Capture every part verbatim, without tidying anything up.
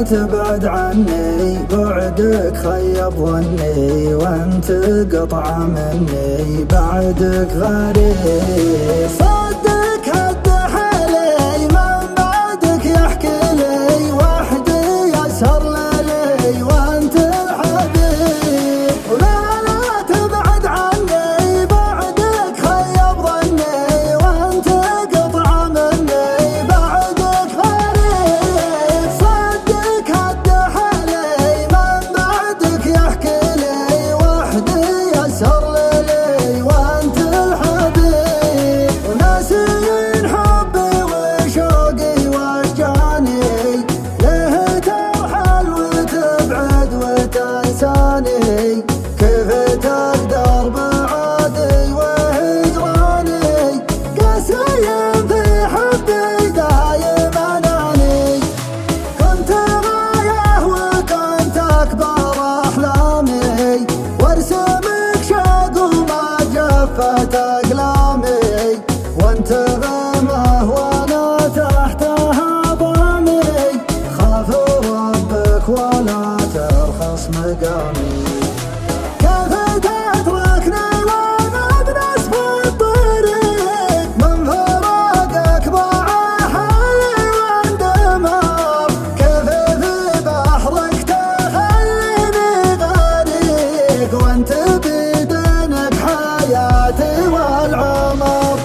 تبعد عني، بعدك خيب ظني وانت قطعة مني، بعدك غريب. صدق هد حالي من بعدك يحكي لي، وحدي يسهر ليلي وانت الحبيب. ولا لا تبعد عني، بعدك خيب ظني وانت قطعة مني، بعدك غريب. صدق هد حالي من بعدك يحكي لي، وحدي يسهر ليلي وانت الحبيب. وناسين حبي وشوقي واشجاني، ليه ترحل وتبعد وتنساني، كيف تقدر بعادي وهجراني، قاسيين في حبي دايم اناني. كنت غاية وكنت اكبر احلامي، وارسمك شوق وما جفت اقلامي، وانت غمه وانا تحت هضامي، خاف ربك ولا ترخص مقامي. كيف تتركني وانا بنصف الطريق، من فراقك ضاع حالي واندمر، كيف في بحرك تخليني غريق، وانت بيدينك حياتي والعمر.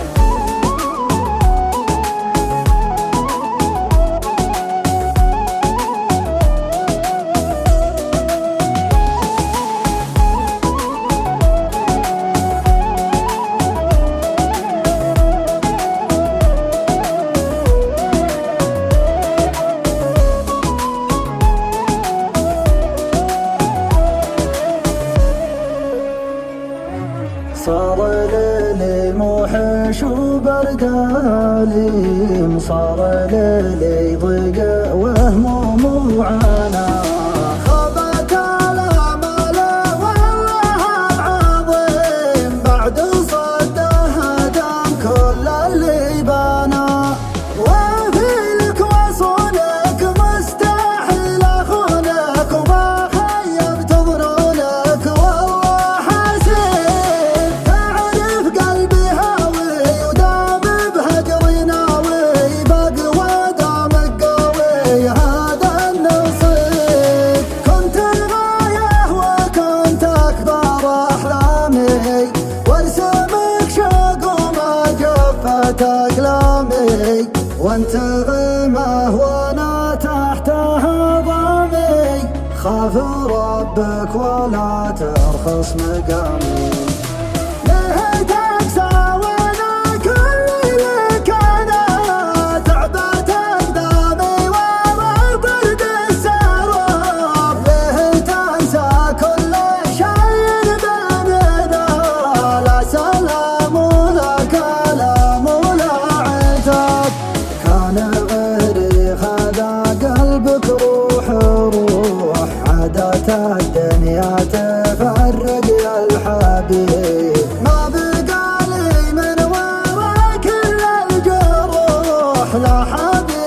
صار ليلي موحش وبردالي، صار ليلي ضيق وهموم وعنا، خابت الامال والله العظيم، بعد صده هدم كل اللي بنا. وفيلك وصولك مستحيل اخونك، وما خيبت ظنونك والله حسيب. تعرف قلبي هاوي ودام بهجري ناوي، بقوى دامك قوي هذا النصيب. كنت الغاية وكنت اكبر احلامي، وارسمك شوق وما جفت اقلامي، وانت غمه وانا تحت هضامي، خاف ربك ولا ترخص مقامي. ليه تقسى وانا كل لك انا، تعبت اقدامي وما طرد السراب، ليه تنسى كل شيء بيننا، لا سلام ولا كلام ولا عتاب. كان غيري خذا قلبك روح روح، عادت الدنيا تفرق يا الحبيب، ما بقى لي من وراك الا الجروح، لا حبيب